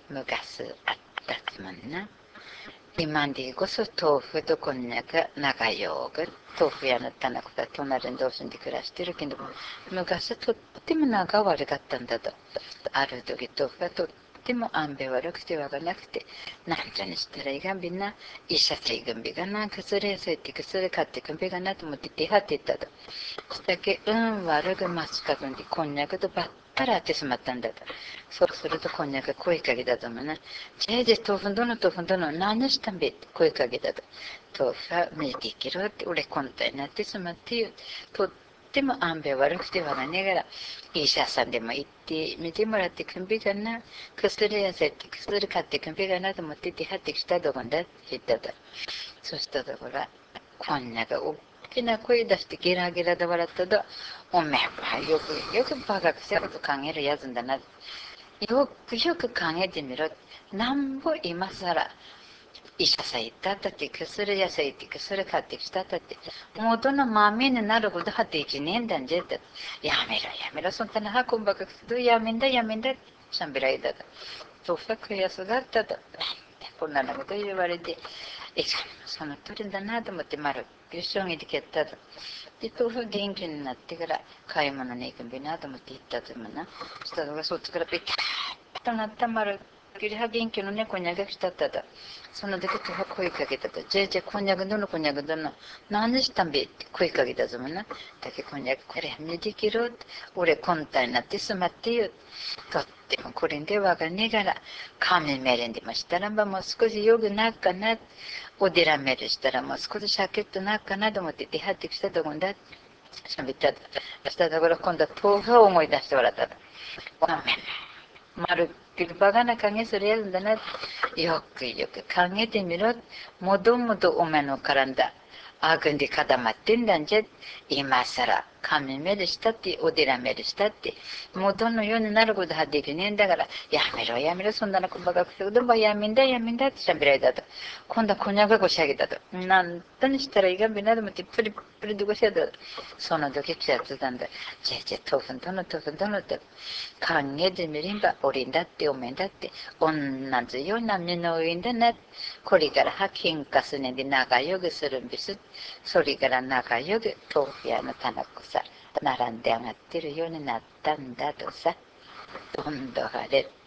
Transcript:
昔あったもんな。今でこそ豆腐とこんにゃく仲良く豆腐屋の棚子が隣同士で暮らしてるけど昔はとっても仲悪かったんだと。ある時豆腐がとっても安倍悪くてわからなくてなんじゃにしたらいがんびな医者さいがんびがな薬やさいって薬買ってくんびがなと思って出はっていったと。したけ悪く街角にこんにゃくとばったら会ってしまったんだと。そうするとこんにゃく声かけたと思うな。じゃ豆腐どの、何したんべって声かけたと。豆腐は見ていけろって、俺こんたになってしまってよ。とっても安倍悪くてわがねがら、医者さんでも行って見てもらってくんべかな。薬やせって薬買ってくんべかなと思って出はってきたとこんだって言ったと。そしたところ、こんなが大きな声出してゲラゲラで笑ったと、おめえはよくバカくせえこと考えるやつだな。よく考えてみろ。なんぼ今更、医者さん行ったったって、薬屋さん行って薬買ってきたったって、元の豆になるほどはって一年だんじゃって、やめろ、そんな運ばくすとやめんだ、しゃんべらいだと。そうふ悔しがったと。なんでこんなこと言われて、その通りだなと思って、まるっきり衝撃的やったと。で、豆腐元気になってから買い物に行くんびなと思って行ったと思うな。そしたらそっちからピタッとなったまるっきりは元気のね、こんにゃくしたったと。その時とは声かけたと。じゃこんにゃくどのこんにゃくどの。何したんべって声かけたぞもんな。だけこんにゃくこれ見できるって。俺こんたになってしまってよ。とってもこれでわがねがら、神めれんでましたらばもう少しよくなっかな。おでらめるしたらもう少しシャケットなっかなと思って出はってきたとこんだ。喋ったと。したところ今度は豆腐を思い出して笑ったと。ごめん。まるっきりバカな加減するやつだな。よく考えてみろ。もともとお前の体、あくんで固まってんだんじゃ。今さら、髪目でしたって、おでらめでしたって、元のようになることはできねえんだから、やめろ、そんなのバカくせどもやめんだって喋られたと。今度はこにゃがこし上げたと。なんとにしたらいがんべなどもってプリプリでこし上げたと。その時来ちゃってたんだ。豆腐どのと。考えてみれば、俺だっておめえだって、同じような身の上だな。これからは喧嘩すねで仲良くするんです。それから仲良く豆腐屋の棚子さ、並んで上がってるようになったんだとさ。どんどはれ。